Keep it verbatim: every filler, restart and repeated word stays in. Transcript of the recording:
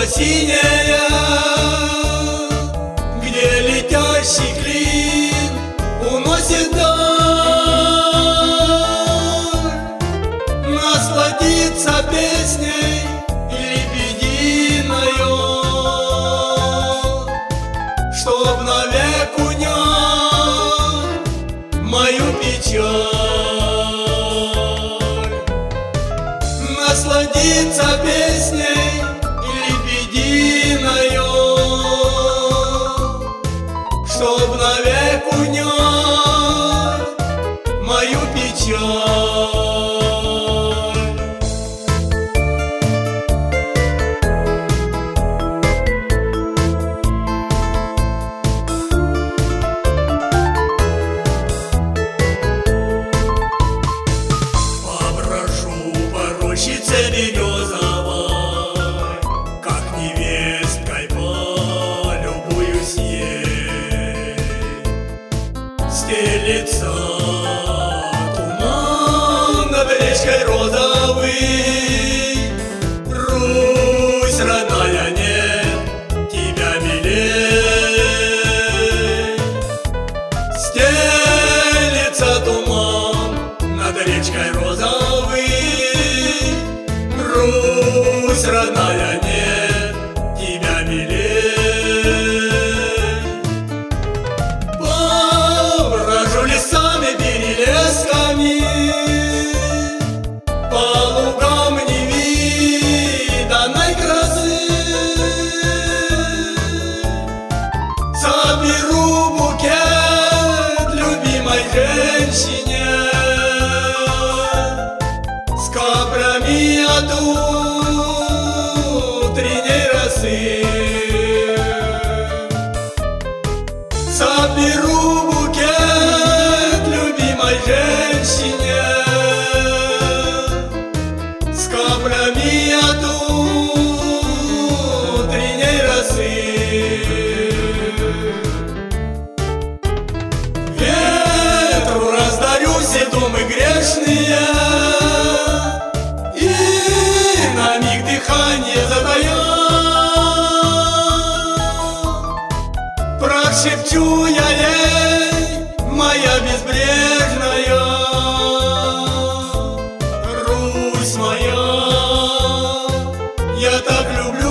синяя, где летящий клин уносит даль. Насладиться песней лебединою, чтоб навек унять мою печаль. Насладиться песней лебединою, чтоб навек унять мою печаль. Поброжу по рощице березовой, как невесткой полюбуюсь ей. Стелится туман над речкой розовой. Русь, родная, нет тебя милей. Стелится туман над речкой розовой. Русь, родная, нет тебя милей. Поброжу лесами, перелесками, по лугам невиданной красы. Соберу букет любимой женщине с каплями от утренней росы. Соберу букет любимой женщине с каплями от утренней росы. Ветру раздарю все думы грешные и на миг дыхание затая. Прошепчу я ей, моя безбрежная, Русь моя, я так люблю